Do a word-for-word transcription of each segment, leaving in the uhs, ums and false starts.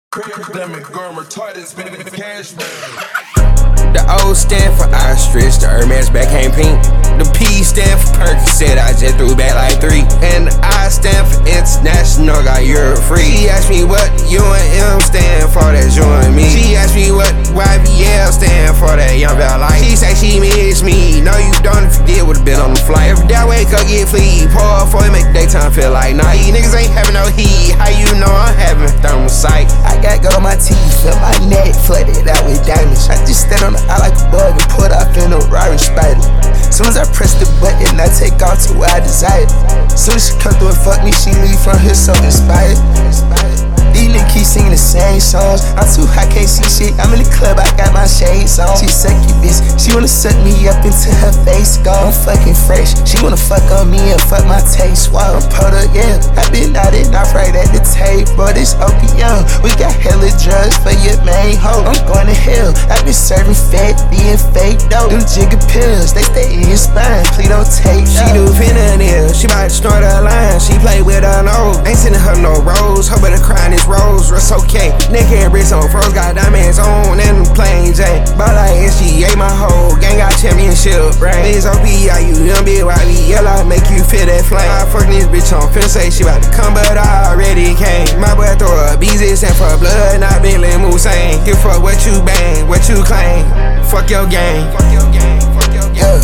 Academic girl retarded, spending cash man. The O stand for ostrich, the Hermes back ain't pink. The P stand for Percocet, I just threw back like three. And the I stand for international, got Europe free. She asked me what U and M stand for, that's you and me. She asked me what Y B L stand for, that young bell life. She say she miss me, no you don't, if you did would've been on the flight. Every day I wake up, get fleet, pour for it, make daytime feel like night. These niggas ain't having no heat, how you know I'm having thermal sight? I got gold on my teeth, feel my neck flooded out with diamonds. I just stand on the eye like a bug and put off in a Rari spider. Soon as I press the button, I take off to where I desire. Soon as she come through and fuck me, she leave from here so inspired. These niggas keep singing the same songs. I'm too high, can't see shit. I'm in the club, I got my shades on. She succubus, she wanna suck me up into her face. Gone, I'm fucking fresh. She wanna fuck on me and fuck my taste. While I'm put up, yeah. I been out it off right at the table. This opium, we got hella drugs for your main hoe. I'm going to hell. I been serving fat, being fake though. Them jigger pills, they stay in your spine. Please don't take She do fentanyl, she might snort her line. She play with her nose, ain't sending her no rose. Her better crying this rose, rest okay. Neck and wrist on froze, got diamonds on and them plain Jane. But like S G A, my whole gang got championship brain. This O P I U, M B Y B L, I make you feel that flame. I fucking this bitch on, finna say she about to come, but I already came. My boy throw a B Z, stand for blood, not Bentley Moussain. Give fuck what you bang, what you claim. Fuck your game. Fuck your game, fuck your game.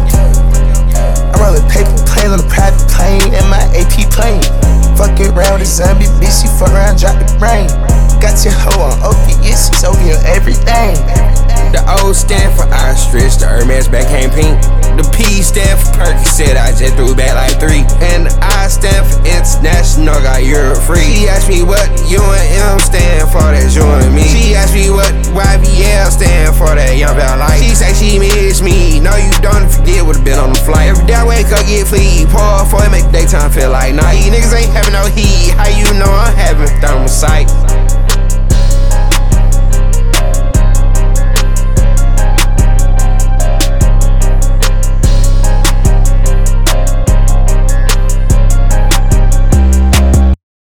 Yeah. I'm rolling paper planes on a private plane in my A P plane. Fucking around with a zombie bitch, she fuck around, drop the brain. Got your hoe on opiates, she's over your everything. The O stand for ostrich, the Hermes back ain't pink. The P stand for Percocet, I just threw back like three. And the I stand for international, got Europe free. She asked me what U and M stand for, that's you and me. She asked me what Y B L stand for, that young bell life. She say she miss me, no you don't, if you did would've been on the flight. Every day I wake up, get fleet, pour for it, make daytime feel like night. These niggas ain't having no heat, how you know I'm having thermal sight?